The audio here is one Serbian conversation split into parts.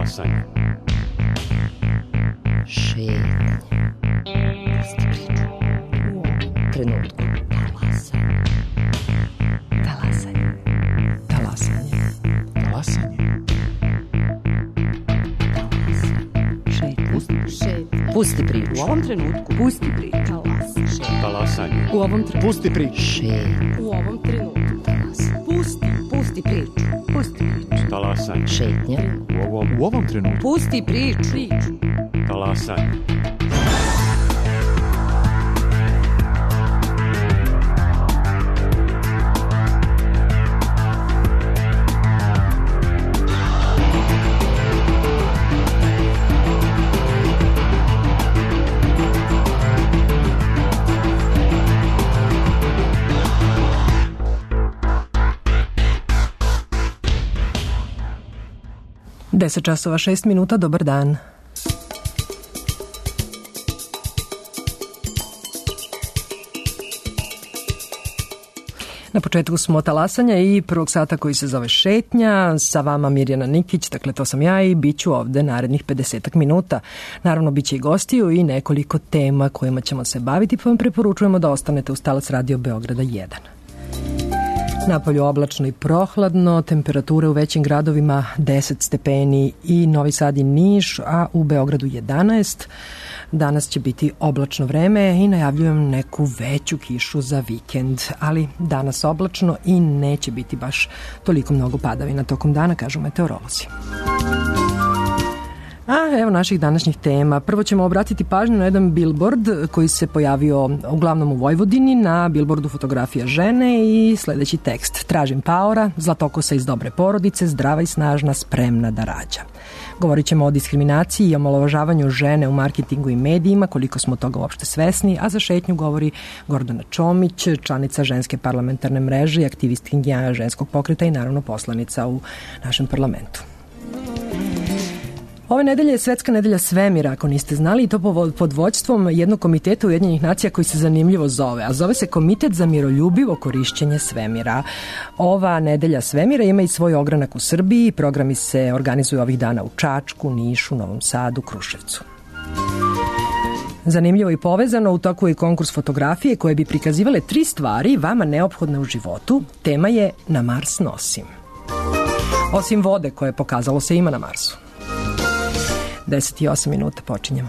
Talasanje. Šetnje. Pusti priču. U ovom trenutku. Talasanje. Talasanje. Talasanje. Talasanje. Šetnje. Pusti priču. U ovom trenutku. Pusti priču. Talasanje. U ovom trenutku. Pusti priču. Šetnje. U ovom trenutku. Pusti priču. Pusti priču. Talasanje. Šetnje. U ovom trenutku. Pusti priču. Talasanje. Deset časova 6 minuta, dobar dan. Na početku smo talasanja i prvog sata koji se zove Šetnja. Sa vama Mirjana Nikić, dakle to sam ja i bit ću ovde narednih 50 minuta. Naravno, bit će i gostiju i nekoliko tema kojima ćemo se baviti, pa vam preporučujemo da ostanete uz Talac Radio Beograda 1. Napolju oblačno i prohladno, temperature u većim gradovima 10 stepeni i Novi Sad i Niš, a u Beogradu 11. Danas će biti oblačno vreme i najavljujem neku veću kišu za vikend, ali danas oblačno i neće biti baš toliko mnogo padavina tokom dana, kažu meteorolozi. A evo naših današnjih tema. Prvo ćemo obratiti pažnju na jedan billboard koji se pojavio uglavnom u Vojvodini. Na billboardu fotografija žene i sledeći tekst. Tražim paora, zlatokosa iz dobre porodice, zdrava i snažna, spremna da rađa. Govorit ćemo o diskriminaciji i omalovažavanju žene u marketingu i medijima, koliko smo toga uopšte svesni, a za Šetnju govori Gordana Čomić, članica Ženske parlamentarne mreže i aktivistkinja ženskog pokreta i naravno poslanica u našem parlamentu. Ove nedelje je Svetska nedelja svemira, ako niste znali, i to pod vođstvom jednog komiteta Ujedinjenih nacija koji se zanimljivo zove, a zove se Komitet za miroljubivo korišćenje svemira. Ova nedelja svemira ima i svoj ogranak u Srbiji, programi se organizuju ovih dana u Čačku, Nišu, Novom Sadu, Kruševcu. Zanimljivo i povezano, u toku je konkurs fotografije koje bi prikazivale 3 stvari vama neophodne u životu. Tema je Na Mars nosim. Osim vode koje pokazalo se ima na Marsu. 10:08 minuta, počinjemo.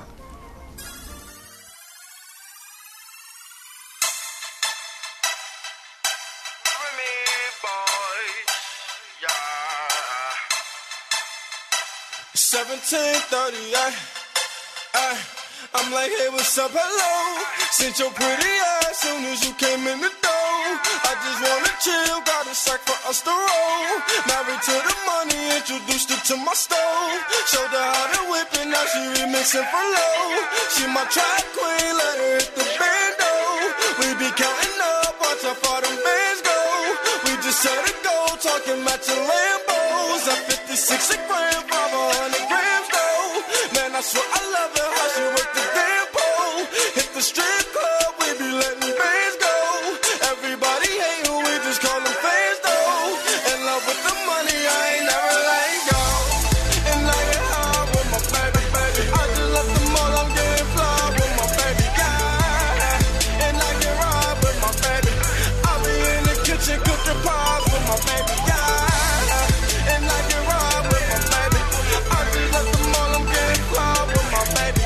I'm like, hey, what's up, hello? Sent your pretty ass soon as you came in the door. I just wanna chill, got a sack for us to roll. Married to the money, introduced her to my stove. Showed her how to whip it, now she remixing for low. She my track queen, let her hit the bando. We be counting up, watch how far them bands go. We just set a goal, talking matching Lambos. At 56 a gram, 500 grams though. Man, I swear I love her, how she work the damn pole. Hit the strip club, we be letting bands go. Everybody hate who we just call them fans though. In love with the money, I ain't never let go. And I get hard with my baby, baby. I just left the mall, I'm getting fly with my baby, yeah. And I get ride with my baby. I'll be in the kitchen cooking pies with my baby, yeah. And I get ride with my baby. I just left the mall, I'm getting fly with my baby,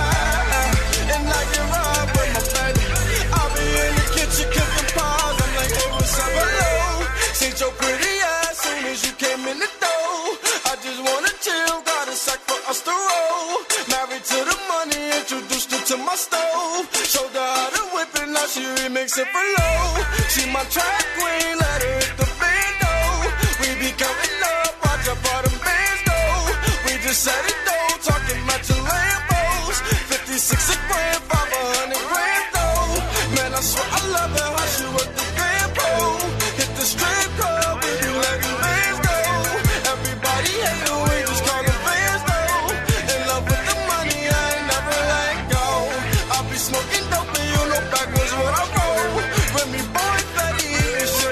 yeah. And I get ride with my baby. I'll be in the kitchen cooking pies. I'm like, hey, what's up, hello? Seen your pretty ass soon as you came in the door. I just wanna chill, got a sack for us to roll. Married to the money, introduced her to my stove. Showed her how to whip it, now she remixing for low. She my track queen, let her hit the bando. We be counting up, watch out for them bands though. We just set it though, talking matching Lambos. 56 a gram, 500 grand though. Man, I swear I love her, how she work the grand pole. Hit the strip club, we be letting bands go. Everybody hate her, we just call them fans though. In love with the money, I ain't never let go. I be smoking dope and you know backwards what I roll. Remy boy, fatty, eating shit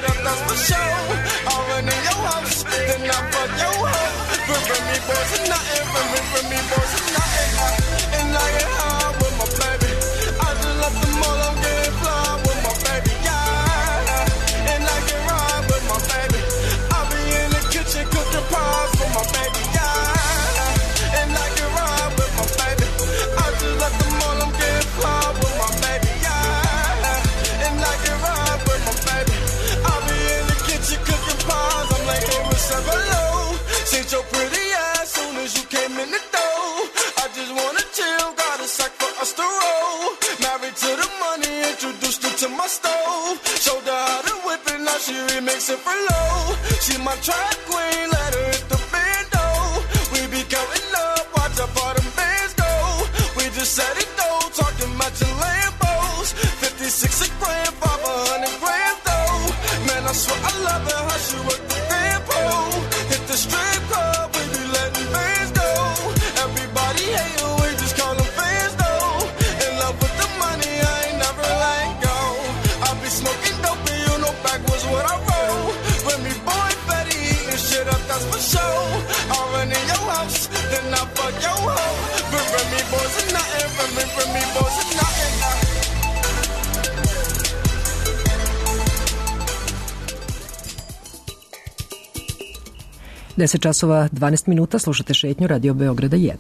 remix it for low. She my track queen, let her hit the bando. We be counting up, watch how far them bands go. We just set it go, talking matching Lambos. 56 a grand, 500 grand though. Man, I swear I love it how she work the band pole. Hit the strip club, we be letting fans go. Everybody hate her, we just call them fans though. In love with the money, I ain't never let go. I be smoking dope and you know backwards what I roll. Remy boy, Betty eating shit up, that's for sure. I run in your house, then I fuck your hoe. But Remy boys are nothing, Remy boys are nothing. 10 časova 12 minuta, slušate Šetnju, Radio Beograda 1.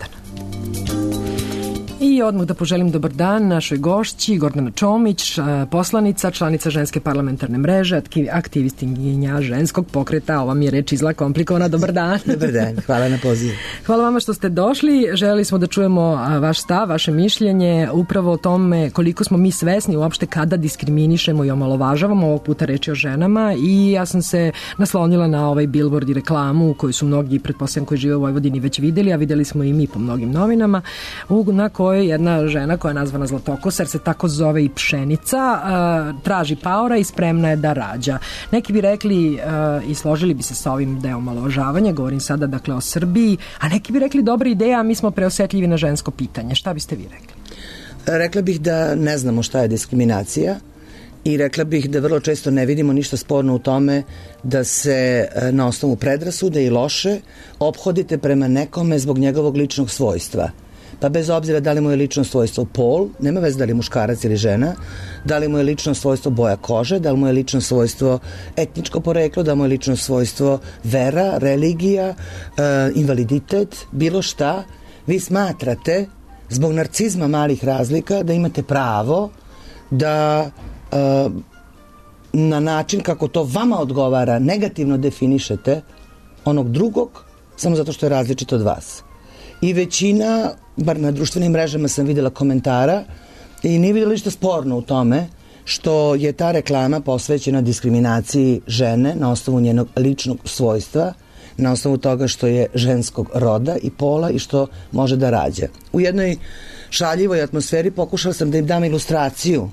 I odmah da poželim dobar dan našoj gošći Gordana Čomić, poslanica, članica Ženske parlamentarne mreže, aktivistinja ženskog pokreta. Ova mi je reč izla komplikovana. Dobar dan. Dobar dan, hvala na pozivu. Hvala vama što ste došli. Želeli smo da čujemo vaš stav, vaše mišljenje upravo o tome koliko smo mi svesni uopšte kada diskriminišemo i omalovažavamo, ovog puta reči o ženama, i ja sam se naslonila na ovaj billboard i reklamu koju su mnogi, pretpostavljam, koji žive u Vojvodini već videli, a videli smo i mi po mnogim novinama, na kojoj jedna žena koja je nazvana Zlatokosa, jer se tako zove i Pšenica, traži paora i spremna je da rađa. Neki bi rekli i složili bi se sa ovim da je omalovažavanje, govorim sada dakle o Srbiji, a neki bi rekli dobra ideja, a mi smo preosetljivi na žensko pitanje. Šta biste vi rekli? Rekla bih da ne znamo šta je diskriminacija i rekla bih da vrlo često ne vidimo ništa sporno u tome da se na osnovu predrasude i loše ophodite prema nekome zbog njegovog ličnog svojstva. Pa bez obzira da li mu je lično svojstvo pol, nema veze da li je muškarac ili žena, da li mu je lično svojstvo boja kože, da li mu je lično svojstvo etničko poreklo, da li mu je lično svojstvo vera, religija, invaliditet, bilo šta, vi smatrate zbog narcizma malih razlika da imate pravo da na način kako to vama odgovara negativno definišete onog drugog samo zato što je različit od vas. I većina, bar na društvenim mrežama sam videla komentara i nije vidjela ništa sporno u tome što je ta reklama posvećena diskriminaciji žene na osnovu njenog ličnog svojstva, na osnovu toga što je ženskog roda i pola i što može da rađa. U jednoj šaljivoj atmosferi pokušala sam da im dam ilustraciju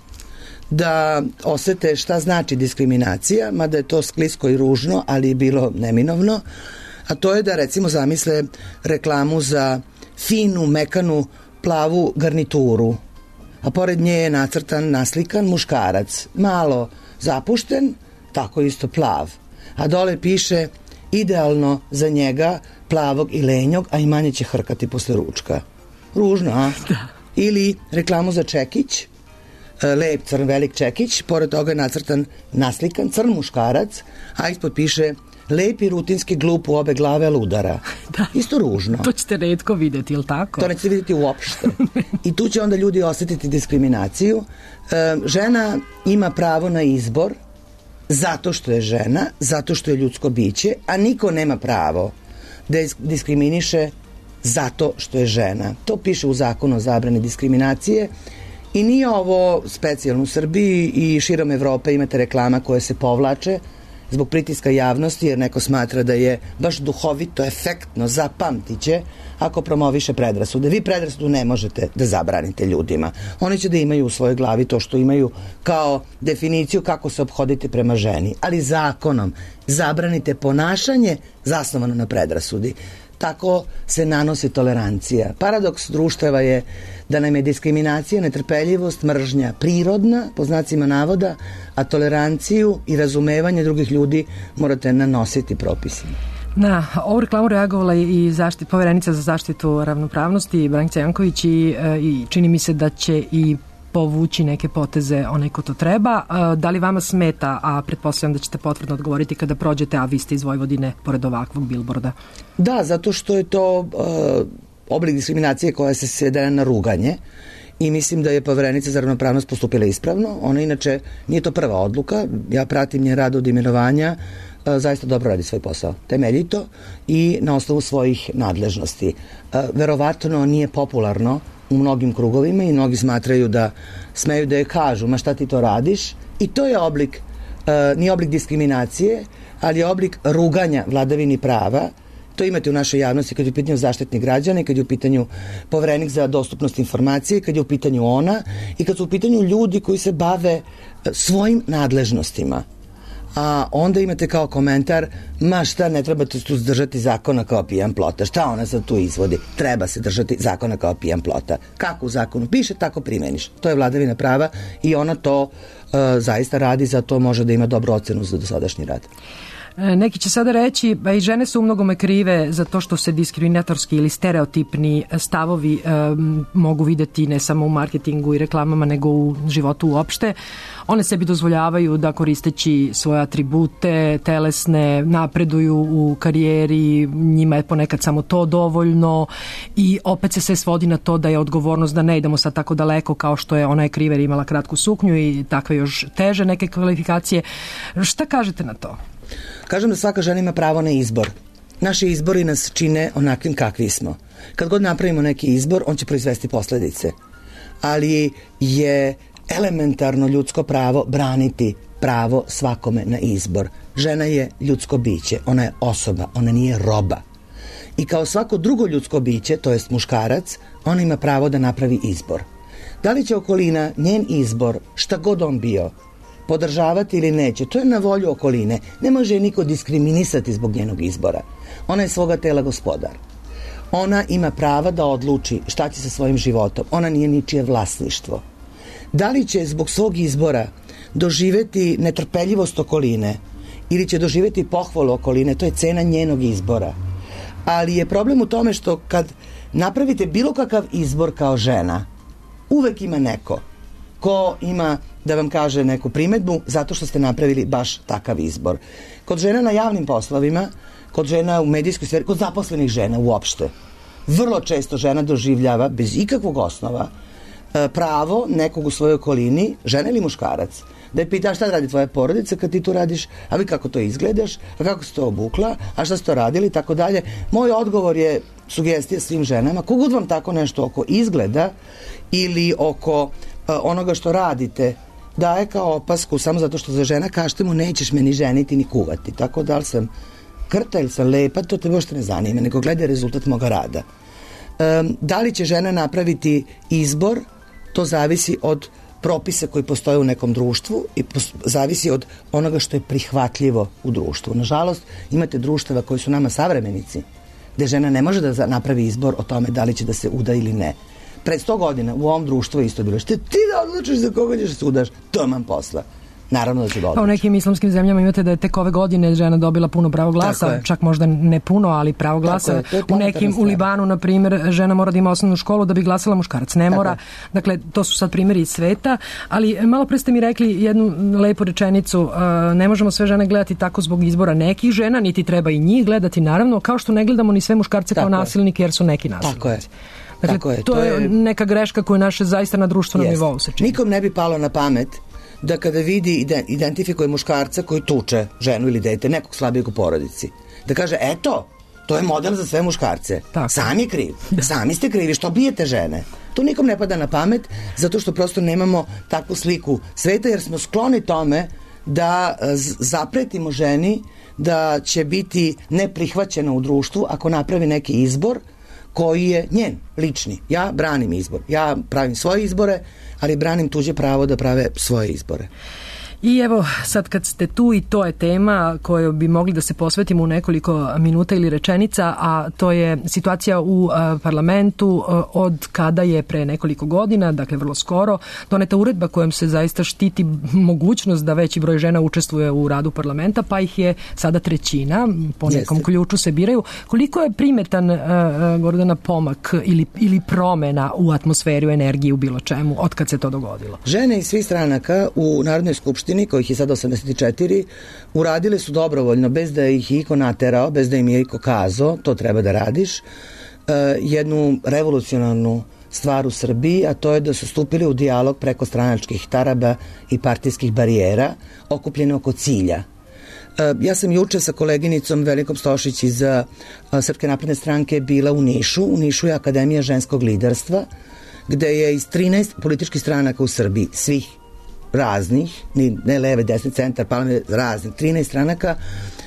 da osete šta znači diskriminacija, mada je to sklisko i ružno, ali je bilo neminovno. A to je da recimo zamisle reklamu za finu, mekanu, plavu garnituru, a pored nje je nacrtan, naslikan muškarac, malo zapušten, tako isto plav, a dole piše idealno za njega, plavog i lenjog, a i manje će hrkati posle ručka. Ružno, a? Da. Ili reklamu za čekić, lep crn velik čekić, pored toga je nacrtan, naslikan crn muškarac, a ispod piše lepi, rutinski, glup u obe glave, ali udara. Da. Isto ružno. To ćete retko vidjeti, ili tako? To nećete vidjeti uopšte. I tu će onda ljudi osjetiti diskriminaciju. Žena ima pravo na izbor zato što je žena, zato što je ljudsko biće, a niko nema pravo da diskriminiše zato što je žena. To piše u zakonu o zabrani diskriminacije i nije ovo specijalno u Srbiji, i širom Evrope imate reklama koje se povlače zbog pritiska javnosti, jer neko smatra da je baš duhovito, efektno, zapamtiće ako promoviše predrasude. Vi predrasudu ne možete da zabranite ljudima. Oni će da imaju u svojoj glavi to što imaju kao definiciju kako se ophodite prema ženi. Ali zakonom zabranite ponašanje zasnovano na predrasudi. Tako se nanosi tolerancija. Paradoks društava je da nam je diskriminacija, netrpeljivost, mržnja prirodna, po znacima navoda, a toleranciju i razumevanje drugih ljudi morate nanositi propisima. Na ovu reklamu reagovala i poverenica za zaštitu ravnopravnosti Brankica Janković i čini mi se da će i povući neke poteze onaj ko to treba. Da li vama smeta, a pretpostavljam da ćete potvrdno odgovoriti kada prođete, a vi ste iz Vojvodine, pored ovakvog bilborda? Da, zato što je to oblik diskriminacije koja se svede na ruganje i mislim da je poverenica za ravnopravnost postupila ispravno. Ona inače nije to prva odluka, ja pratim njen rad od imenovanja, zaista dobro radi svoj posao, temeljito i na osnovu svojih nadležnosti. Verovatno nije popularno u mnogim krugovima i mnogi smatraju da smeju da je kažu, ma šta ti to radiš, i to je oblik nije oblik diskriminacije, ali je oblik ruganja vladavini prava. To imate u našoj javnosti kad je u pitanju Zaštitnik građana, kad je u pitanju Poverenik za dostupnost informacije, kad je u pitanju ona i kad su u pitanju ljudi koji se bave svojim nadležnostima. A onda imate kao komentar, ma šta, ne trebate tu držati zakona kao pijan plota, šta ona sad tu izvodi? Treba se držati zakona kao pijan plota. Kako u zakonu piše, tako primeniš. To je vladavina prava i ona to zaista radi, zato može da ima dobru ocenu za dosadašnji rad. Neki će sada reći, i žene su u mnogome krive za to što se diskriminatorski ili stereotipni stavovi mogu videti ne samo u marketingu i reklamama, nego u životu uopšte. One sebi dozvoljavaju da koristeći svoje atribute telesne napreduju u karijeri, njima je ponekad samo to dovoljno i opet se sve svodi na to da je odgovornost da ne idemo sad tako daleko kao što je ona je kriva jer imala kratku suknju i takve još teže neke kvalifikacije. Šta kažete na to? Kažem da svaka žena ima pravo na izbor. Naši izbori nas čine onakvim kakvi smo. Kad god napravimo neki izbor, on će proizvesti posledice. Ali je elementarno ljudsko pravo braniti pravo svakome na izbor. Žena je ljudsko biće, ona je osoba, ona nije roba. I kao svako drugo ljudsko biće, to jest muškarac, ona ima pravo da napravi izbor. Da li će okolina njen izbor, šta god on bio, podržavati ili neće, to je na volju okoline. Ne može je niko diskriminisati zbog njenog izbora. Ona je svoga tela gospodar. Ona ima prava da odluči šta će sa svojim životom. Ona nije ničije vlasništvo. Da li će zbog svog izbora doživeti netrpeljivost okoline ili će doživeti pohvalu okoline, to je cena njenog izbora. Ali je problem u tome što kad napravite bilo kakav izbor kao žena, uvek ima neko ko ima da vam kaže neku primedbu zato što ste napravili baš takav izbor. Kod žena na javnim poslovima, kod žena u medijskoj sferi, kod zaposlenih žena uopšte, vrlo često žena doživljava bez ikakvog osnova pravo nekog u svojoj okolini, žena ili muškarac, da je pita šta radi tvoja porodica kad ti to radiš, a vi kako to izgledaš, a kako si to obukla, a šta ste to radili, tako dalje. Moj odgovor je sugestija svim ženama, kogod vam tako nešto oko izgleda ili oko onoga što radite daje kao opasku samo zato što za žena kažete mu nećeš me ni ženiti ni kuvati. Tako da li sam krta ili sam lepa, to te možete ne zanima, nego gledaj rezultat moga rada. Da li će žena napraviti izbor, to zavisi od propisa koji postoje u nekom društvu i zavisi od onoga što je prihvatljivo u društvu. Nažalost, imate društava koji su nama savremenici, gde žena ne može da napravi izbor o tome da li će da se uda ili ne. Pred 100 godina u ovom društvu je isto bilo. Ti da odlučiš za koga ćeš se udaš, to imam posla. Naravno da ću da odlučiti. Pa u nekim islamskim zemljama imate da je tek ove godine žena dobila puno pravo glasa, čak možda ne puno, ali pravo glasa. U nekim, u Libanu, na primjer, žena mora da ima osnovnu školu da bi glasala, muškarac ne mora. Dakle, to su sad primjeri iz sveta, ali malo pre ste mi rekli jednu lepu rečenicu, ne možemo sve žene gledati tako zbog izbora nekih žena, niti treba i njih gledati, naravno, kao što ne gledamo ni sve muškarce kao nasilnike, jer su neki nasilnici. Tako je. Dakle, to je neka greška koja naše zaista na društvenom nivou se čini. Nikom ne bi palo na pamet da kada vidi, identifikuje muškarca koji tuče ženu ili dete, nekog slabijeg u porodici, da kaže, eto, to je model za sve muškarce. Tako. Sam je kriv. Sami ste krivi, što bijete žene. To nikom ne pada na pamet, zato što prosto nemamo takvu sliku sveta, jer smo skloni tome da zapretimo ženi da će biti neprihvaćena u društvu ako napravi neki izbor koji je njen, lični. Ja branim izbor. Ja pravim svoje izbore, ali branim tuđe pravo da prave svoje izbore. I evo, sad kad ste tu i to je tema koju bi mogli da se posvetimo u nekoliko minuta ili rečenica, a to je situacija u parlamentu od kada je pre nekoliko godina, dakle vrlo skoro, doneta uredba kojom se zaista štiti mogućnost da veći broj žena učestvuje u radu parlamenta, pa ih je sada trećina, po nekom ključu se biraju. Koliko je primetan, Gordana, pomak ili promena u atmosferi, u energiji, u bilo čemu, od kad se to dogodilo? Žene iz svih stranaka u Narodnoj skupštini, kojih je sad 84, uradile su dobrovoljno, bez da ih iko naterao, bez da im je iko kazao, to treba da radiš, jednu revolucionarnu stvar u Srbiji, a to je da su stupili u dijalog preko stranačkih taraba i partijskih barijera, okupljene oko cilja. Ja sam juče sa koleginicom Velikom Stošić iz Srpske napredne stranke bila u Nišu. U Nišu je Akademija ženskog liderstva, gde je iz 13 političkih stranaka u Srbiji, svih raznih, ne leve, desni, centar, raznih, 13 stranaka,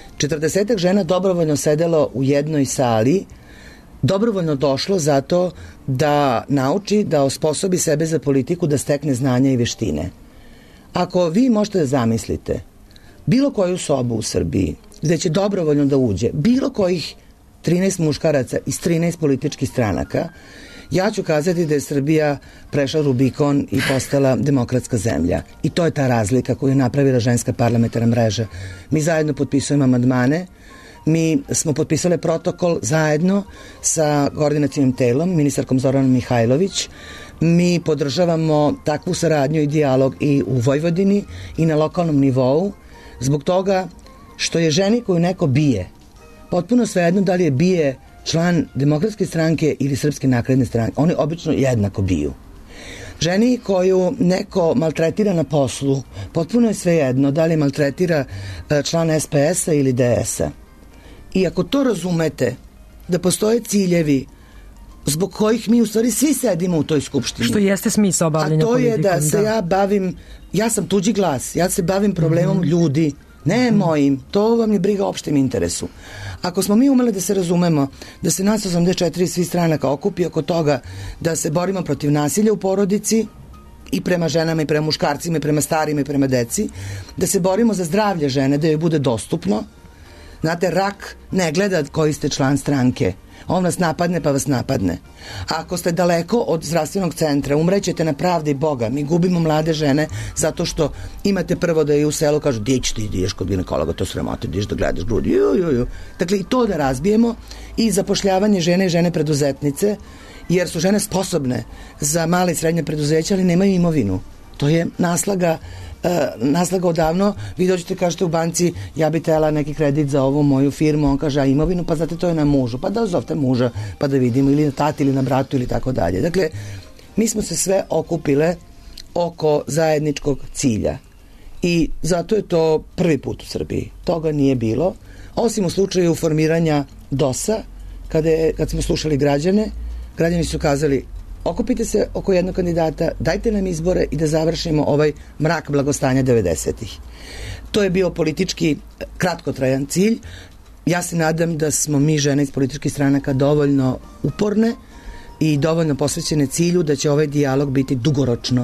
40 žena dobrovoljno sedelo u jednoj sali, dobrovoljno došlo zato da nauči, da osposobi sebe za politiku, da stekne znanja i veštine. Ako vi možete da zamislite bilo koju sobu u Srbiji gde će dobrovoljno da uđe bilo kojih 13 muškaraca iz 13 političkih stranaka, ja ću kazati da je Srbija prešla Rubikon i postala demokratska zemlja. I to je ta razlika koju je napravila Ženska parlamentarna mreža. Mi zajedno potpisujemo amandmane, mi smo potpisali protokol zajedno sa koordinacijnim telom, ministarkom Zoranom Mihajlović. Mi podržavamo takvu saradnju i dijalog i u Vojvodini i na lokalnom nivou, zbog toga što je ženi koju neko bije potpuno svejedno da li je bije član Demokratske stranke ili Srpske napredne stranke. Oni obično jednako biju. Ženi koju neko maltretira na poslu, potpuno je svejedno da li maltretira član SPS-a ili DS-a. I ako to razumete, da postoje ciljevi zbog kojih mi u stvari svi sedimo u toj skupštini. Što jeste smisao obavljanja politikom. A to je da se ja bavim, ja sam tuđi glas, ja se bavim problemom ljudi, ne mojim, to vam je briga o opštem interesu. Ako smo mi umeli da se razumemo, da se nas 84 svi stranaka okupi oko toga da se borimo protiv nasilja u porodici i prema ženama i prema muškarcima i prema starima i prema deci, da se borimo za zdravlje žene, da joj bude dostupno. Znate, rak ne gleda koji ste član stranke. On vas napadne pa vas napadne. A ako ste daleko od zdravstvenog centra, umrećete na pravdi Boga. Mi gubimo mlade žene zato što imate prvo da je u selu kažu, gdje ćeš ti ideš kod ginekologa, to sramote, ideš da gledaš grudi. Dakle, i to da razbijemo i zapošljavanje žene i žene preduzetnice, jer su žene sposobne za male i srednje preduzeće, ali nemaju imovinu. To je naslaga odavno. Vi dođete, kažete u banci, ja bi tela neki kredit za ovu moju firmu, on kaže, a imovinu, pa znate, to je na mužu, pa da zovte muža, pa da vidimo, ili na tati, ili na bratu, ili tako dalje. Dakle, mi smo se sve okupile oko zajedničkog cilja i zato je to prvi put u Srbiji. Toga nije bilo, osim u slučaju formiranja DOS-a, kad smo slušali građane, građani su kazali, okupite se oko jednog kandidata, dajte nam izbore i da završimo ovaj mrak blagostanja 90-ih. To je bio politički kratkotrajan cilj. Ja se nadam da smo mi žene iz političkih stranaka dovoljno uporne i dovoljno posvećene cilju da će ovaj dijalog biti dugoročno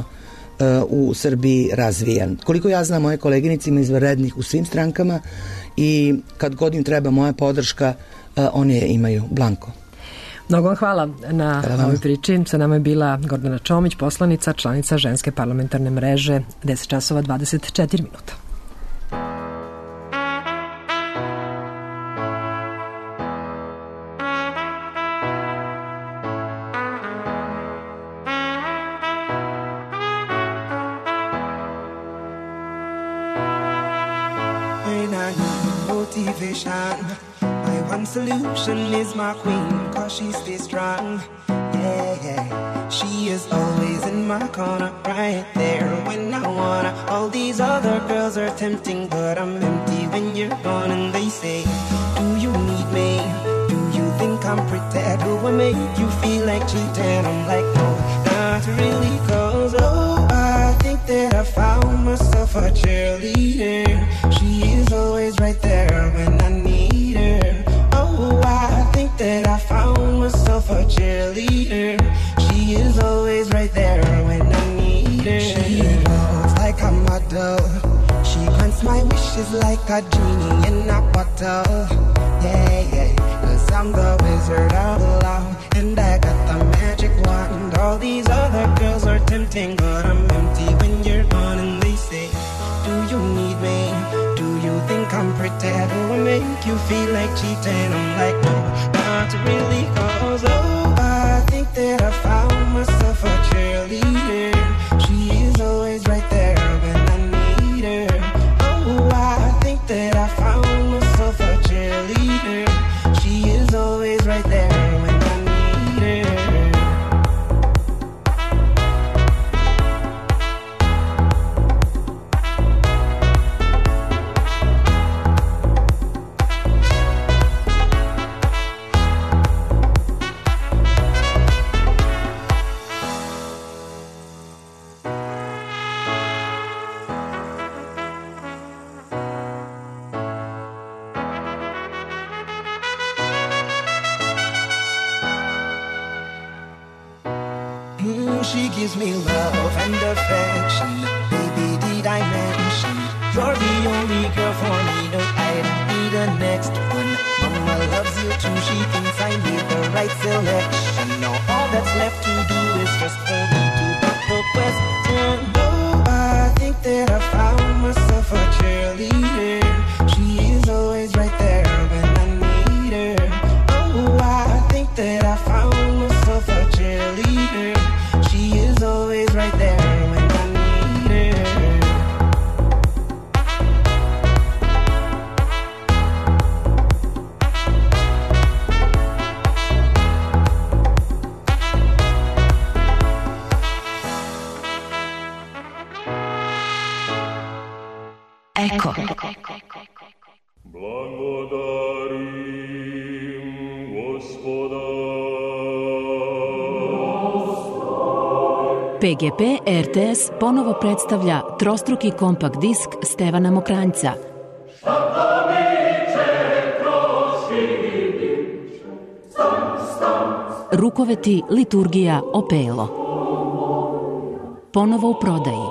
u Srbiji razvijan. Koliko ja znam, moje koleginice ima izvanrednih u svim strankama i kad god im treba moja podrška, oni je imaju blanko. Mnogo vam hvala na ovoj priči. Sa nama je bila Gordana Čomić, poslanica, članica Ženske parlamentarne mreže, 10 časova 24 minuta. One solution is my queen, cause she stays strong. Yeah, yeah. She is always in my corner, right there when I wanna. All these other girls are tempting, but I'm empty when you're gone. And they say, do you need me? Do you think I'm pretty? Do I make you feel like cheating? I'm like, no, not really, cause oh, I think that I found myself a cheerleader. She is always right there when I need her. Oh, I think that I found myself a cheerleader. She is always right there when I need her. She looks like a model. She grants my wishes like a genie in a bottle. Yeah, yeah, cause I'm the wizard of love, and I got the magic wand. All these other girls are tempting, but I'm empty when you're gone. And they say, do you need me? Do you think I'm pretty? Do I make you feel like cheating? I'm like, no, not really, cause oh, I think that I found myself a cheerleader. She is always right there when I need her. Oh, I think that I found myself a cheerleader. She is always right there when I need her. she gives me love and affection. Baby, did I mention you're the only girl for me? No, I don't need a next one. Mama loves you too. She thinks I made the right selection. Now all that's left to do is just for me to put the question. Oh, I think that I found myself a cheerleader. She is always right there when I need her. Oh, I think that I found myself a cheerleader. She is always right there when I need her. Eko. Blagodarim Gospoda. PGP RTS ponovo predstavlja trostruki kompakt disk Stevana Mokranjca. Rukoveti, liturgija, opelo. Ponovo u prodaji.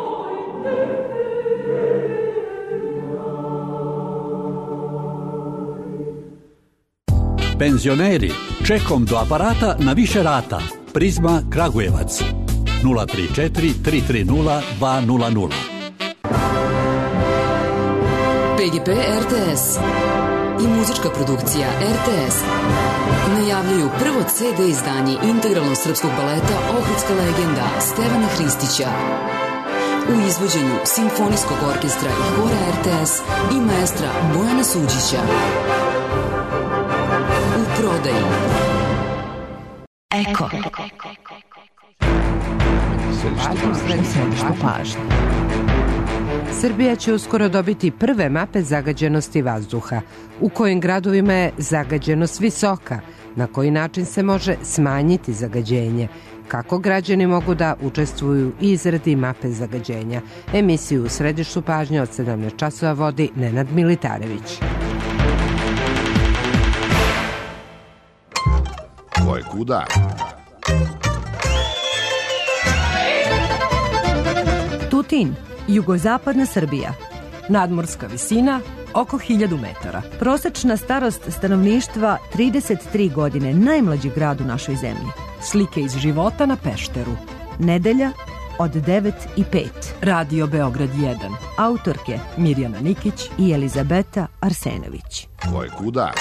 Penzioneri, čekom do aparata na više rata. Prizma Kragujevac 034 330 200. PGP RTS i muzička produkcija RTS najavljuju prvo CD izdanje integralnog srpskog baleta Ohridska legenda Stevana Hristića u izvođenju Simfonijskog orkestra i hora RTS i maestra Bojana Suđića. U prodaji. Eko. Središtu pažnje. Srbija će uskoro dobiti prve mape zagađenosti vazduha. U kojim gradovima je zagađenost visoka, na koji način se može smanjiti zagađenje, kako građani mogu da učestvuju u izradi mape zagađenja. Emisiju u središtu pažnje od 17 časova vodi Nenad Militarević. Ko je kuda? Tutin, jugozapadna Srbija. Nadmorska visina oko 1000 metara. Prosečna starost stanovništva 33 godine, najmlađi grad u našoj zemlji. Slike iz života na Pešteru. Nedelja od 9:05. Radio Beograd 1. Autorke Mirjana Nikić i Elizabeta Arsenović. Ko je kuda?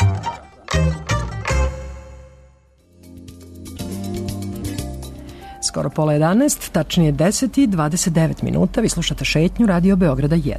Skoro pola 11, tačnije 10:29 minuta. Vi slušate šetnju Radio Beograda 1.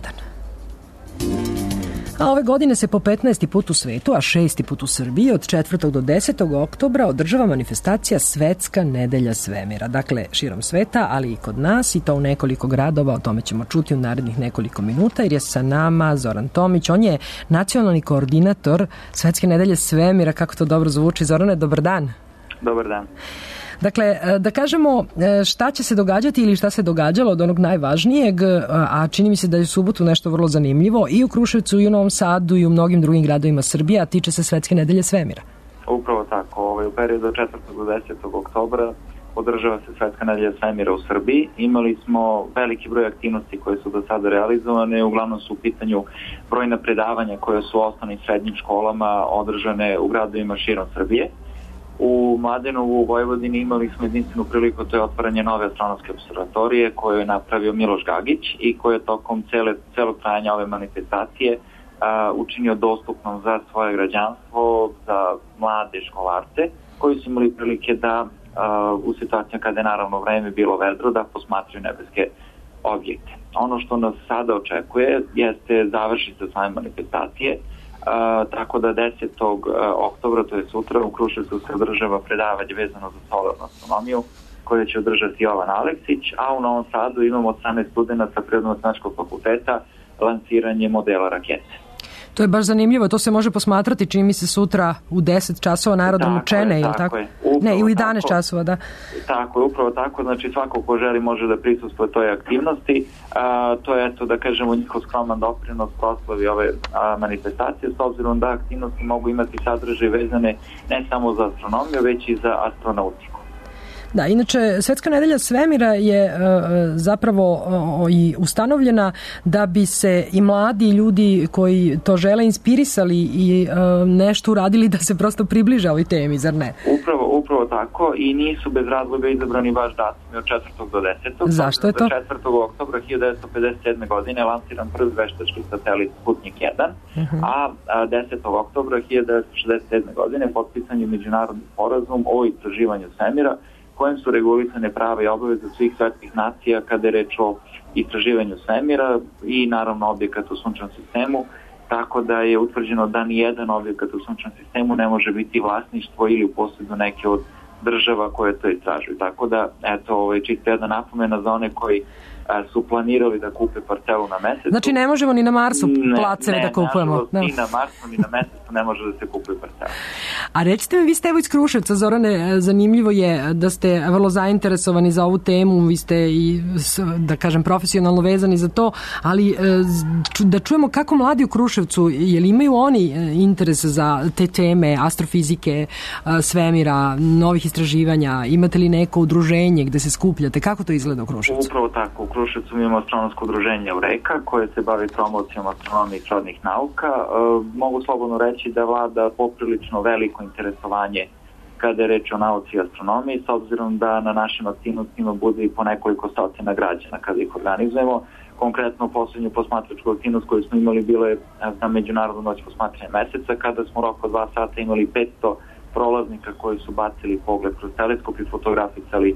A ove godine se po 15. put u svetu, a 6. put u Srbiji od 4. do 10. oktobra održava manifestacija Svetska nedelja svemira. Dakle, širom sveta, ali i kod nas, i to u nekoliko gradova. O tome ćemo čuti u narednih nekoliko minuta, jer je sa nama Zoran Tomić. On je nacionalni koordinator Svetske nedelje svemira. Kako to dobro zvuči. Zorane, dobar dan. Dobar dan. Dakle, da kažemo šta će se događati ili šta se događalo od onog najvažnijeg, a čini mi se da je u subotu nešto vrlo zanimljivo i u Kruševcu i u Novom Sadu i u mnogim drugim gradovima Srbije, a tiče se Svetske nedelje svemira. Upravo tako. U periodu od 4. do 10. oktobra održava se Svetska nedelja svemira u Srbiji. Imali smo veliki broj aktivnosti koje su do sada realizovane. Uglavnom su u pitanju brojna predavanja koje su u osnovnim i srednjim školama održane u gradovima širom Srbije. U Mladenovu u Vojvodini imali smo jedinstvenu priliku, to je otvaranje nove astronomske observatorije koju je napravio Miloš Gagić i koje je tokom celog trajanja ove manifestacije učinio dostupnom za svoje građanstvo, za mlade školarce koji su imali prilike da u situacijama kada je naravno vreme bilo vedro da posmatraju nebeske objekte. Ono što nas sada očekuje jeste završiti same manifestacije. Tako da 10. oktobra, to je sutra, u Kruševcu se održava predavanje vezano za solarnu astronomiju koje će održati Jovan Aleksić, a u Novom Sadu imamo od 18 studenta sa Prirodno-matematičkog fakulteta lansiranje modela rakete. To je baš zanimljivo, to se može posmatrati, čini mi se sutra u 10 časova narodom učene, ili tako? Ne, i u 11 časova, da. Tako je, upravo tako, znači svako ko želi može da prisustvuje toj aktivnosti, to je, eto, da kažemo, njihov skroman doprinos proslavi ove manifestacije, s obzirom da aktivnosti mogu imati sadržaj vezane ne samo za astronomiju, već i za astronautiku. Da, inače, Svetska nedelja svemira je zapravo i ustanovljena da bi se i mladi ljudi koji to žele inspirisali i nešto uradili da se prosto približe ovoj temi, zar ne? Upravo tako, i nisu bez razloga izabrani baš datumi od 4. do 10. Zašto je to? 4. oktobra 1957. godine lansiran prvi veštački satelit Sputnik 1, a 10. oktobra 1967. godine potpisan je međunarodni sporazum o istraživanju svemira, kojim su regulisane prava i obaveze svih svetskih nacija kada je reč o istraživanju svemira i naravno objekata u sunčanom sistemu, tako da je utvrđeno da nijedan objekat u sunčanom sistemu ne može biti vlasništvo ili u posjedu neke od država koje to istražuju. Tako da, eto, čisto jedna napomena za one koji su planirali da kupe parcelu na mesecu. Znači ne možemo ni na Marsu placeve da kupujemo. Nažalost, ni na Marsu, ni na mesecu ne može da se kupuje parcela. A recite mi, vi ste evo iz Kruševca, Zorane, zanimljivo je da ste vrlo zainteresovani za ovu temu, vi ste i, da kažem, profesionalno vezani za to, ali da čujemo kako mladi u Kruševcu, je li imaju oni interes za te teme, astrofizike, svemira, novih istraživanja, imate li neko udruženje gde se skupljate, kako to izgleda u Kruševcu? Upravo tako, u Kruševcu imamo astronomsko udruženje Eureka koje se bavi promocijom astronomije i srodnih nauka. Mogu slobodno reći da vlada poprilično veliko interesovanje kada je reč o nauci i astronomiji, s obzirom da na našim aktivnostima bude i po nekoliko stotina građana kada ih organizujemo. Konkretno, poslednju posmatračku aktivnost koju smo imali bilo je na Međunarodnu noć posmatranja meseca, kada smo u roku od 2 sata imali 500 prolaznika koji su bacili pogled kroz teleskop i fotografisali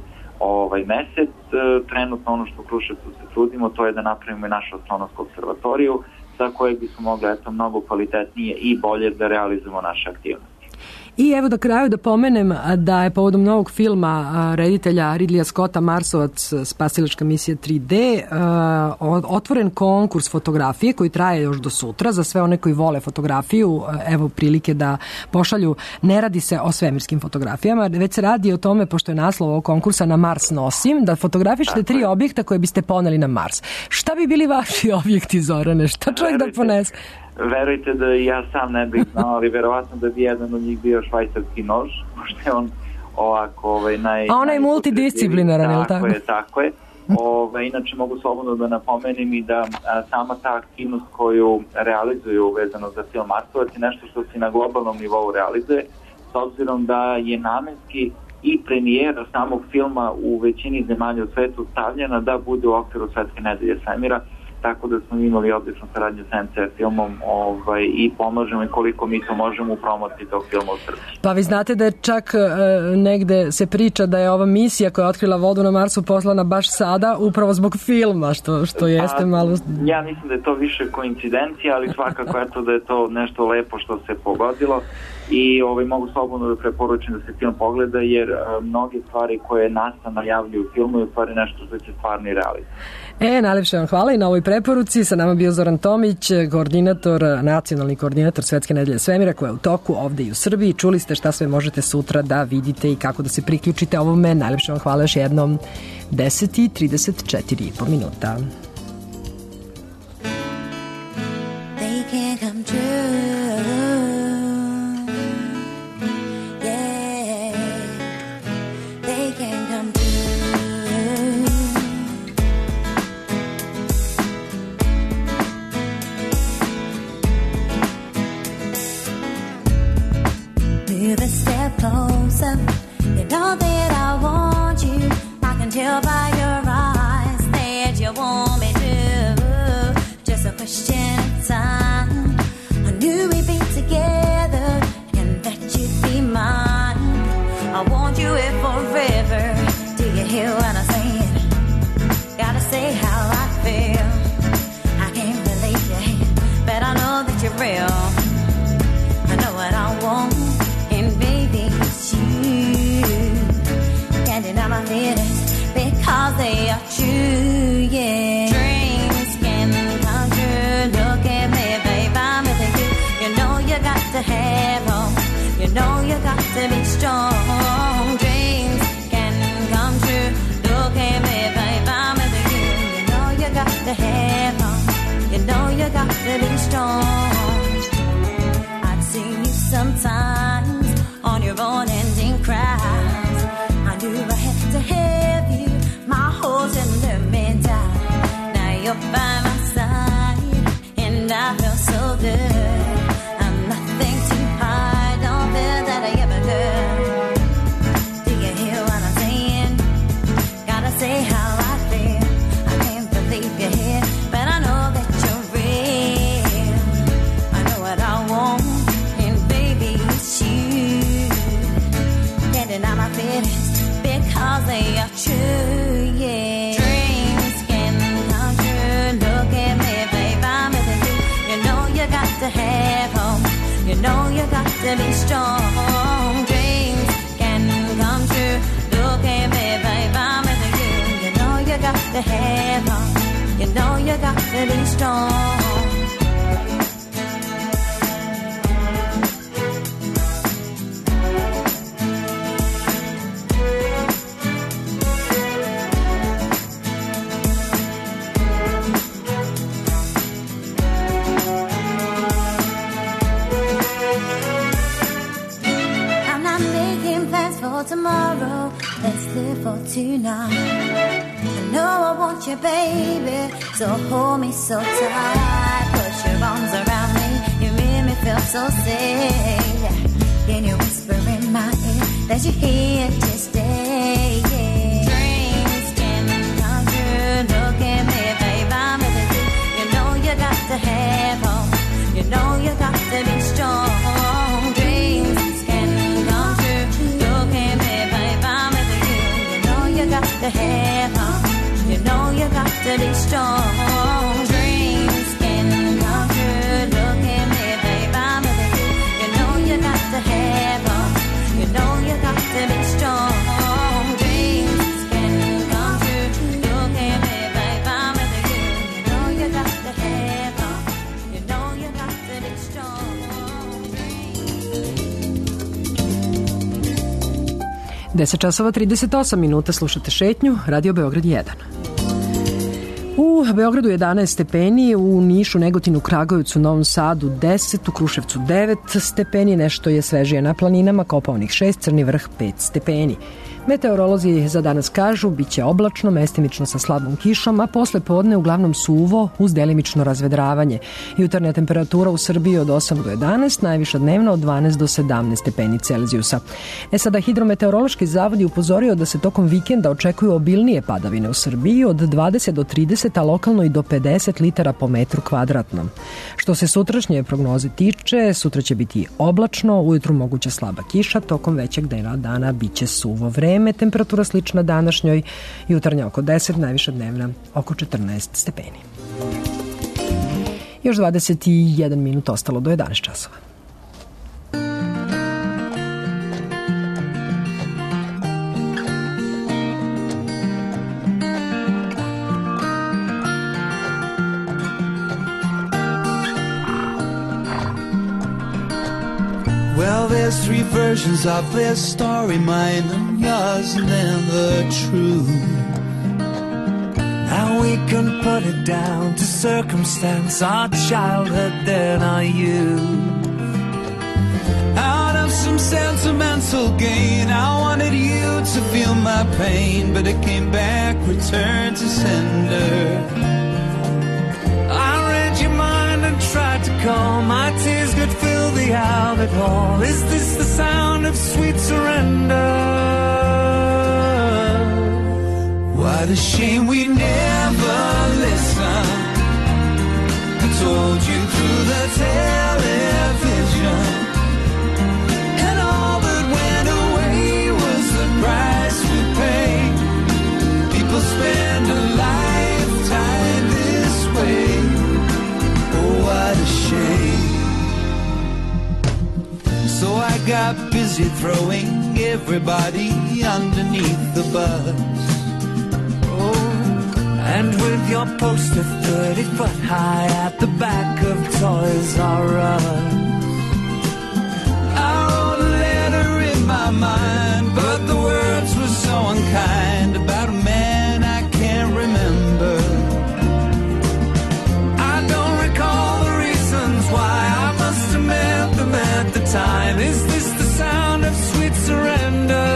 mesec. Trenutno ono što u Kruševcu se trudimo, to je da napravimo i našu astronomsku observatoriju za koje bismo mogli mnogo kvalitetnije i bolje da realizujemo naše aktivnosti. I evo da kraju da pomenem da je povodom novog filma reditelja Ridleya Scotta Marsovac, spasilačka misija 3D, otvoren konkurs fotografije koji traje još do sutra za sve one koji vole fotografiju. Evo prilike da pošalju. Ne radi se o svemirskim fotografijama, već se radi o tome, pošto je naslov ovog konkursa Na Mars nosim, da fotografišete 3 objekta koje biste poneli na Mars. Šta bi bili vaši objekti, Zorane? Šta čovjek da ponese? Verujte da ja sam ne bih znao, ali verovatno da bi jedan od njih bio švajcarski nož, pošto je on ovako A ona je multidisciplinaran, je li tako? Tako je. Inače mogu slobodno da napomenem i da sama ta aktivnost koju realizuju vezano za film Marsovac je nešto što se na globalnom nivou realizuje, s obzirom da je namenski i premijera samog filma u većini zemalja u svetu stavljena da bude u okviru Svetske nedelje svemira, tako da smo imali odličnu saradnju sa NCR filmom i pomažemo i koliko mi to možemo u promociji tog filma u Srbiji. Pa vi znate da je čak negde se priča da je ova misija koja je otkrila vodu na Marsu poslana baš sada upravo zbog filma, što jeste malo... Ja mislim da je to više koincidencija, ali svakako eto da je to nešto lepo što se pogodilo i mogu slobodno da preporučim da se film pogleda, jer mnoge stvari koje NASA najavljuju u filmu je u stvari nešto što će stvarno i realizati. Najlepše vam hvala i na ovoj preporuci. Sa nama bio Zoran Tomić, nacionalni koordinator Svetske nedelje svemira koja je u toku ovde i u Srbiji. Čuli ste šta sve možete sutra da vidite i kako da se priključite ovome. Najlepše vam hvala još jednom. 10:34 minuta. Closer, you know that I want you. I can tell by your eyes that you want me to. Just a question of time. I knew we'd be together and that you'd be mine. I want you here forever. Do you hear what I'm saying? Gotta say how I feel. I can't believe you, but I know that you're real. I know what I want. Can't deny my feelings because they are true, yeah. Dreams can come true. Look at me, babe, I'm with you. You know you got to have hope. You know you got to be strong. Dreams can come true. Look at me, babe, I'm with you. You know you got to have hope. You know you got to be strong. I'd see you sometimes on your own ending cries. I knew I had understood. I'm nothing to hide, don't feel that I ever could. Do you hear what I'm saying? Gotta say how I feel. I can't believe you're here, but I know that you're real. I know what I want, and baby, it's you. Getting out my feelings because they are true, yeah. Dreams can come true. Look at me, babe, I'm with you. You know you got to have hope. You know you got to be strong. Dreams can come true. Look at me, babe, I'm with you. You know you got to have hope. You know you got to be strong. Tomorrow, let's live for tonight. I know I want you, baby, so hold me so tight. Put your arms around me, you make me feel so safe. Can you whisper in my ear that you're here to stay? Yeah. Dreams can come true. Look at me, babe, I'm with you. You know you got to have hope. You know you got to be strong. Dreams can come true. Look at me, babe, I'm with you. You know you got to have hope. You know you got to be strong. Dreams can come true. Look at me, babe, I'm with you. You know you got to have hope. You know you got to be strong. Dreams can come true. Look at me, babe, I'm with you. You know you got to have hope. You know you got to be strong. 10 časova 38 minuta, slušate Šetnju, Radio Beograd 1. U Beogradu 11 stepeni, u Nišu, Negotinu, Kragujevcu, Novom Sadu 10, u Kruševcu 9 stepeni, nešto je svežije na planinama, Kopaonik 6, Crni vrh 5 stepeni. Meteorolozi za danas kažu biće oblačno, mestimično sa slabom kišom, a posle podne uglavnom suvo uz delimično razvedravanje. Jutarnja temperatura u Srbiji od 8 do 11, najviša dnevna od 12 do 17 stepeni Celzijusa. Sada Hidrometeorološki zavod je upozorio da se tokom vikenda očekuju obilnije padavine u Srbiji od 20 do 30, a lokalno i do 50 litara po metru kvadratnom. Što se sutrašnje prognoze tiče, sutra će biti oblačno, ujutru moguća slaba kiša, tokom većeg dela dana biće suvo vreme. Temperatura slična današnjoj, jutarnja oko 10, najviša dnevna oko 14 stepeni. Još 21 minut ostalo do 11 časova. Well, there's three versions of this story, mine and yours, and then the truth. Now we can put it down to circumstance, our childhood, then our youth. Out of some sentimental gain, I wanted you to feel my pain, but it came back, returned to sender. I read your mind and tried to calm, my tears could fill the Albert Hall. Is this the sound of sweet surrender? What a shame we never listened. I told you through the television, and all that went away was the price we paid. People spend a lifetime this way. Oh, what a shame. So I got busy throwing everybody underneath the bus. Oh, and with your poster 30 foot high at the back of Toys R Us, I wrote a letter in my mind, but the words were so unkind, about a man I can't remember. I don't recall the reasons why, I must have meant them at the time. Is this the sound of sweet surrender?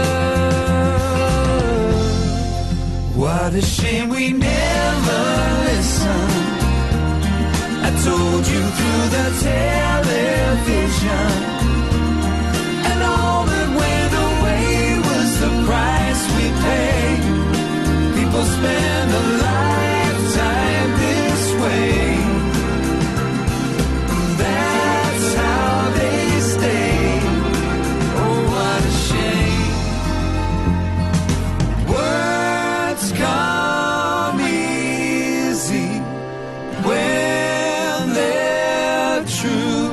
What a shame we never listened. I told you through the television, and all that went away was the price we paid. People spend a lifetime this way. That's how they stay. Oh, what a shame. Words come easy when they're true.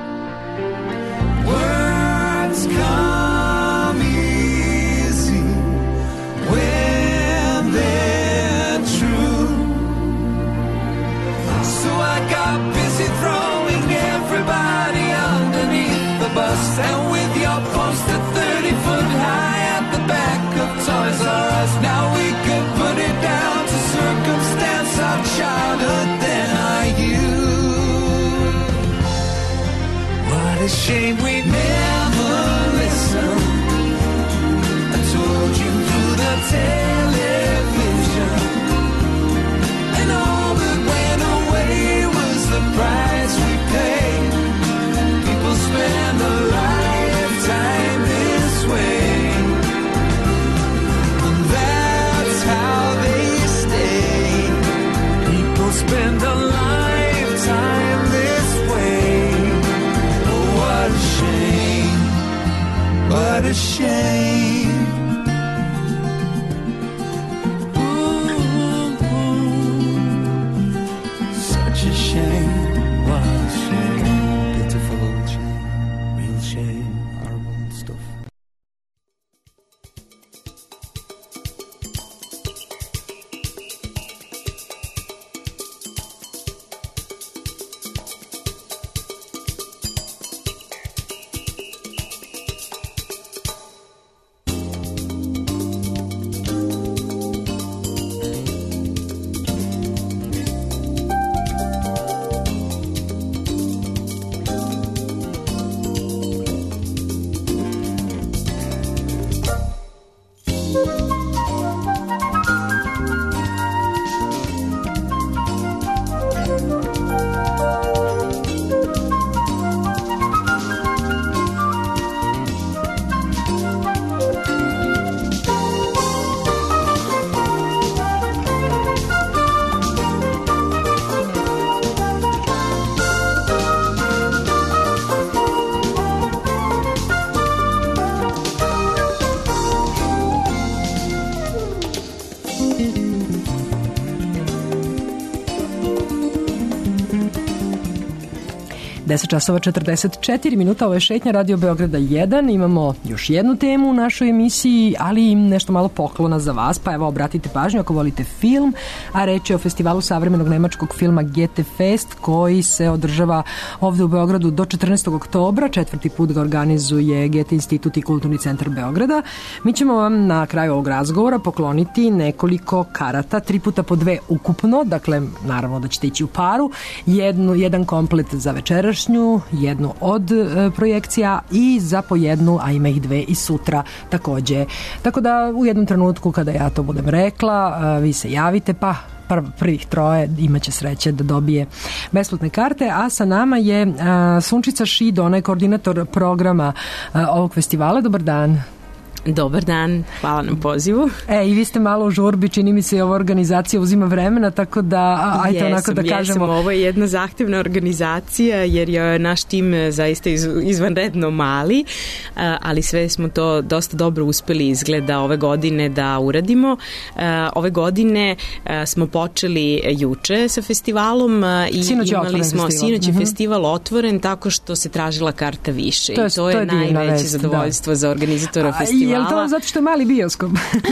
Words come easy when they're true. So I got busy throwing everybody underneath the bus, and with your poster 30 foot high at the back of Toys R Us, now we can put it down to circumstance of childhood. Then are you? What a shame we never listened. I told you through the television, and all that went away was the price we paid. People spend a lifetime this way, and that's how they stay. People spend a lifetime this way. Oh, what a shame. What a shame. Such a shame, what a shame, pitiful shame, real shame, horrible stuff. časova 44 minuta, ovo je šetnja Radio Beograda 1. Imamo još jednu temu u našoj emisiji, ali i nešto malo poklona za vas, pa evo obratite pažnju ako volite film, a reč je o festivalu savremenog nemačkog filma Goethe Fest, koji se održava ovde u Beogradu do 14. oktobra. 4. put ga organizuje Goethe institut i Kulturni centar Beograda. Mi ćemo vam na kraju ovog razgovora pokloniti nekoliko karata, 3 puta po 2 ukupno, dakle naravno da ćete ići u paru, jedan komplet za večerašnju, jednu od projekcija i za po jednu, a ima ih 2 i sutra takođe. Tako da u jednom trenutku kada ja to budem rekla, vi se javite, pa prvih 3 imaće sreće da dobije besplatne karte, a sa nama je Sunčica Šid, ona je koordinator programa ovog festivala. Dobar dan. Dobar dan, hvala na pozivu. I vi ste malo u žurbi, čini mi se i ova organizacija uzima vremena, tako da ajte onako da kažemo. Ovo je jedna zahtevna organizacija jer je naš tim zaista izvanredno mali, ali sve smo to dosta dobro uspeli izgleda ove godine da uradimo. Ove godine smo počeli juče sa festivalom i imali smo sinoć je festival otvoren tako što se tražila karta više. To je najveće zadovoljstvo za organizatora festivala. Je li to zato što je mali bioskop?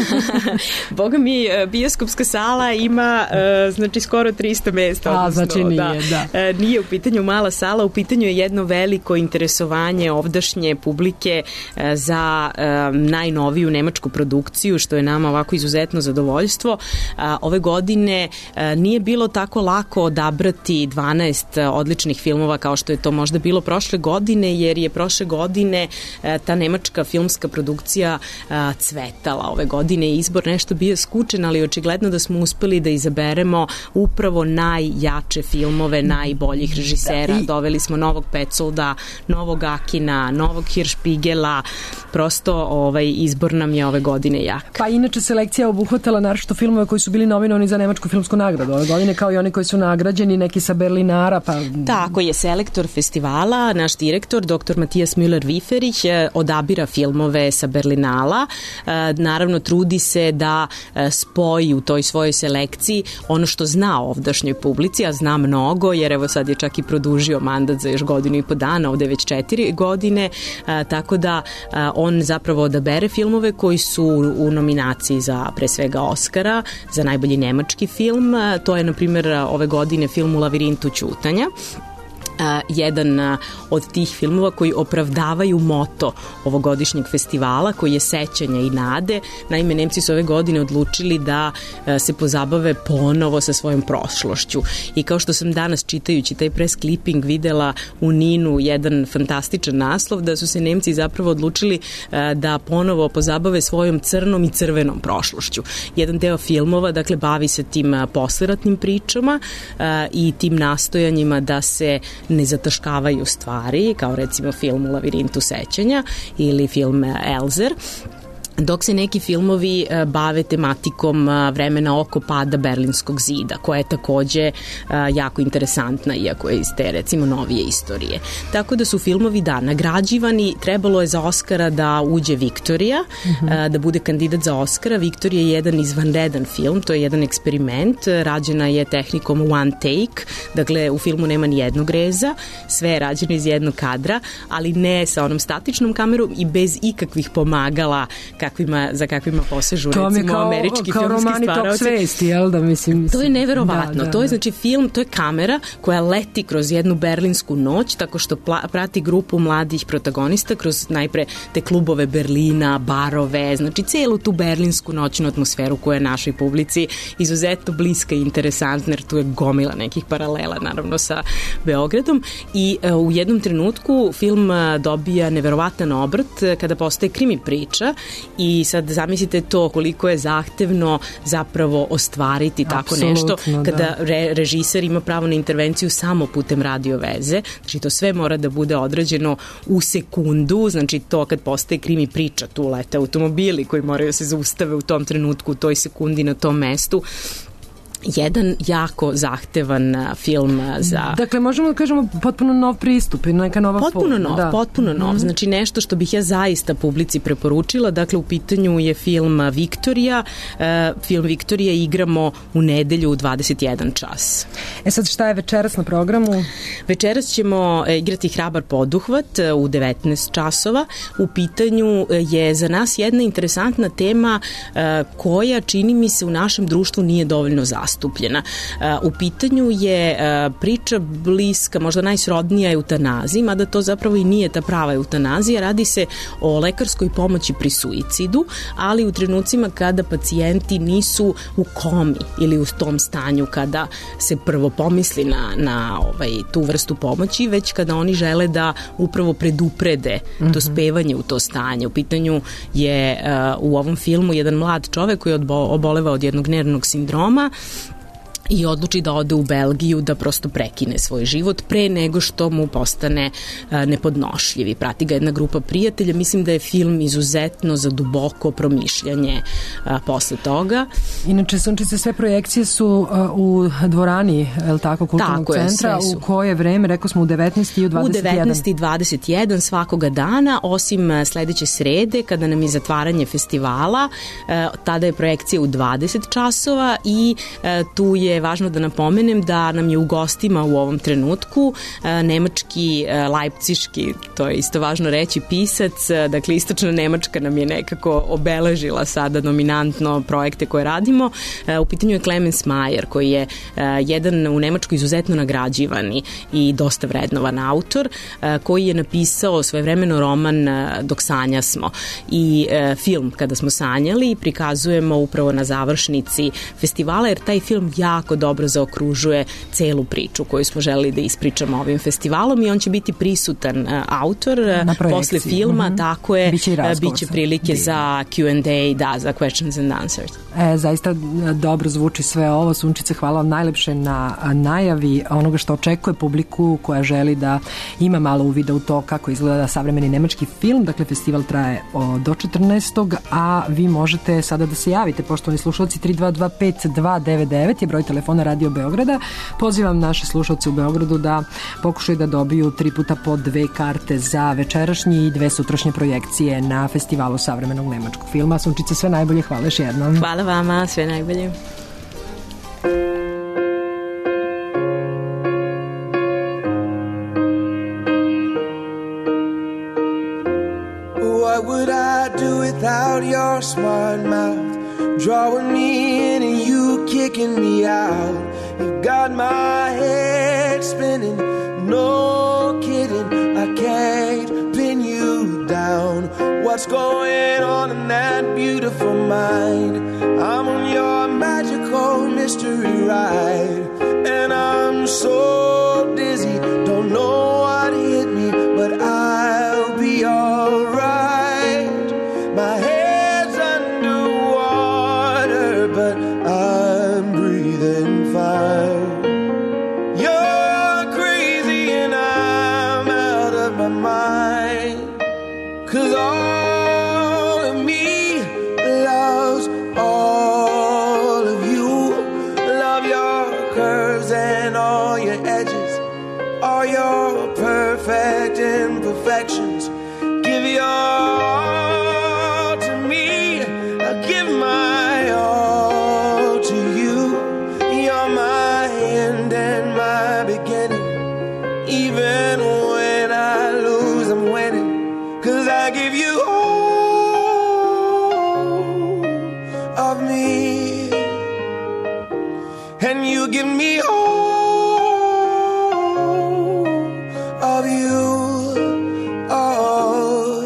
Boga mi, bioskopska sala ima znači skoro 300 mesta. Znači nije, da. Nije u pitanju mala sala, u pitanju je jedno veliko interesovanje ovdašnje publike za najnoviju nemačku produkciju, što je nama ovako izuzetno zadovoljstvo. Ove godine nije bilo tako lako odabrati 12 odličnih filmova kao što je to možda bilo prošle godine, jer je prošle godine ta nemačka filmska produkcija selekcija cvetala ove godine. Izbor nešto bio skučen, ali očigledno da smo uspeli da izaberemo upravo najjače filmove najboljih režisera. Doveli smo novog Petsolda, novog Akina, novog Hirschpigela. Prosto izbor nam je ove godine jak. Pa inače selekcija obuhvatala naročito filmove koji su bili nominovani za Nemačku filmsku nagradu ove godine, kao i oni koji su nagrađeni, neki sa Berlinara. Tako je, selektor festivala, naš direktor, dr. Matijas Müller-Wieferich, odabira filmove sa Berlinala. Naravno, trudi se da spoji u toj svojoj selekciji ono što zna o ovdašnjoj publici, a zna mnogo, jer evo sad je čak i produžio mandat za još 1.5 dana, ovde već 4 godine, tako da on zapravo odabere filmove koji su u nominaciji za pre svega Oscara, za najbolji nemački film. To je, na primjer, ove godine film U lavirintu ćutanja. Jedan od tih filmova koji opravdavaju moto ovogodišnjeg festivala, koji je sećanja i nade. Naime, Nemci su ove godine odlučili da se pozabave ponovo sa svojom prošlošću. I kao što sam danas čitajući taj press clipping videla u Ninu jedan fantastičan naslov, da su se Nemci zapravo odlučili da ponovo pozabave svojom crnom i crvenom prošlošću. Jedan deo filmova, dakle, bavi se tim posleratnim pričama i tim nastojanjima da se ne zataškavaju stvari, kao recimo film U lavirintu sećanja ili film Elzer, dok se neki filmovi bave tematikom vremena oko pada Berlinskog zida, koja je takođe jako interesantna, iako je iz te, recimo, novije istorije. Tako da su filmovi, nagrađivani. Trebalo je za Oscara da uđe Viktorija, da bude kandidat za Oscara. Viktorija je jedan izvanredan film, to je jedan eksperiment, rađena je tehnikom one take, dakle u filmu nema ni jednog reza, sve je rađeno iz jednog kadra, ali ne sa onom statičnom kamerom i bez ikakvih pomagala za kakvima posežu, recimo, američki filmski stvaraoci. To mi je kao romani tok svesti, jel da, mislim? To je neverovatno. To je, znači, film, to je kamera koja leti kroz jednu berlinsku noć, tako što prati grupu mladih protagonista kroz najpre te klubove Berlina, barove, znači celu tu berlinsku noćnu atmosferu koja je našoj publici izuzetno bliska i interesantna, jer tu je gomila nekih paralela, naravno, sa Beogradom. I u jednom trenutku film dobija neverovatan obrt kada postaje krimi priča. I sad zamislite to koliko je zahtevno zapravo ostvariti tako nešto kada režiser ima pravo na intervenciju samo putem radio veze. Znači to sve mora da bude odrađeno u sekundu, znači to kad postaje krimi priča, tu lete automobili koji moraju se zaustave u tom trenutku, u toj sekundi na tom mestu. Jedan jako zahtevan film za... Dakle, možemo da kažemo potpuno nov pristup i neka nova forma. Potpuno nov. Znači nešto što bih ja zaista publici preporučila. Dakle, u pitanju je film Viktorija. Film Viktorija igramo u nedelju u 21 čas. Sad šta je večeras na programu? Večeras ćemo igrati Hrabar poduhvat u 19 časova. U pitanju je za nas jedna interesantna tema koja, čini mi se, u našem društvu nije dovoljno zastupljena. U pitanju je priča bliska, možda najsrodnija eutanaziji, mada to zapravo i nije ta prava eutanazija. Radi se o lekarskoj pomoći pri suicidu, ali u trenucima kada pacijenti nisu u komi ili u tom stanju kada se prvo pomisli na tu vrstu pomoći, već kada oni žele da upravo preduprede dospevanje u to stanje. U pitanju je u ovom filmu jedan mlad čovek koji je oboleva od jednog nervnog sindroma i odluči da ode u Belgiju da prosto prekine svoj život pre nego što mu postane nepodnošljiv. Prati ga jedna grupa prijatelja. Mislim da je film izuzetno za duboko promišljanje posle toga. Inače, Sunčice, sve projekcije su u dvorani, je li tako, Kulturnog centra? U koje vreme? Rekao smo u 19 i u 21. U 19 i 21 svakoga dana, osim sledeće srede kada nam je zatvaranje festivala. Tada je projekcija u 20 časova i tu je važno da napomenem da nam je u gostima u ovom trenutku nemački, lajpciški, to je isto važno reći, pisac, dakle istočna Nemačka nam je nekako obeležila sada dominantno projekte koje radimo. U pitanju je Clemens Mayer, koji je jedan u Nemačkoj izuzetno nagrađivani i dosta vrednovan autor, koji je napisao svojevremeno roman Dok sanja smo i film Kada smo sanjali prikazujemo upravo na završnici festivala, jer taj film jako jako dobro zaokružuje celu priču koju smo želeli da ispričamo ovim festivalom i on će biti prisutan autor posle filma, tako je, biće prilike za Q&A, za questions and answers. Zaista dobro zvuči sve ovo. Sunčice, hvala vam najlepše na najavi onoga što očekuje publiku koja želi da ima malo uvida u to kako izgleda savremeni nemački film. Dakle, festival traje do 14. a vi možete sada da se javite, poštovani slušalci. 3225299 je broj telefona Radio Beograda. Pozivam naše slušalce u Beogradu da pokušaju da dobiju 3 puta po 2 karte za večerašnji i 2 sutrašnje projekcije na festivalu savremenog nemačkog filma. Sunčice, sve najbolje, hvala još jednom. Hvala vama, sve najbolje. What would I do without your smart mouth? Drawing me in and you kicking me out. You've got my head spinning, no kidding. I can't pin you down. What's going on in that beautiful mind? I'm on your magical mystery ride, and I'm so dizzy, don't know what hit me, but I'll be alright. My head's underwater, but I'm breathing fine. You're crazy and I'm out of my mind, 'cause all of me loves all of you. Love your curves and all your edges, all your perfect imperfections. Give your all to me, I'll give my all to you. You're my end and my beginning. Even when I lose, I'm winning, 'cause I give you all of me, and you give me all of you. Oh,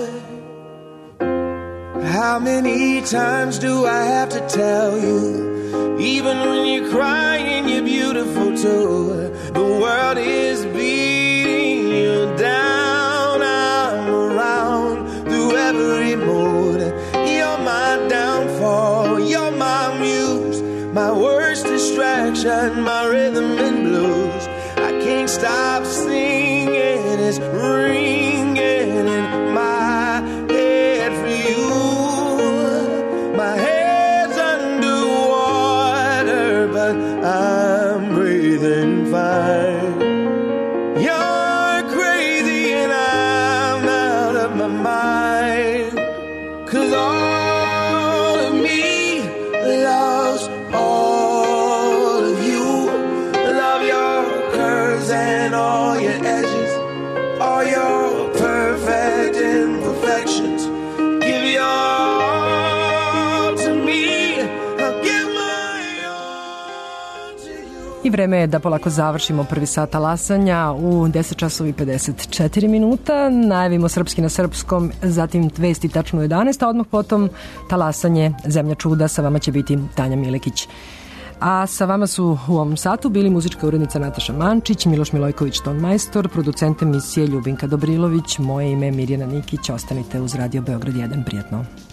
how many times do I have to tell you? Even when you're crying, you're beautiful too. The world is beating you down. I'm around through every mood. You're my downfall, you're my muse, my worst distraction, my rhythm and blues. I can't stop singing, it's ringing in my head for you. My head's underwater, but I'm breathing fine. You're crazy and I'm out of my mind, 'cause all of me loves all of you. Love your curves and all your edges, all your perfect imperfections. Give your all to me, I'll give my all to you. I vreme je da polako završimo prvi sat talasanja u 10 časova i 54 minuta. Najavimo srpski na srpskom, zatim vesti tačno u 11, a odmah potom talasanje Zemlja čuda. Sa vama će biti Tanja Milekić. A sa vama su u ovom satu bili muzička urednica Nataša Mančić, Miloš Milojković tonmajstor, producent emisije Ljubinka Dobrilović, moje ime je Mirjana Nikić. Ostanite uz Radio Beograd 1. Prijatno.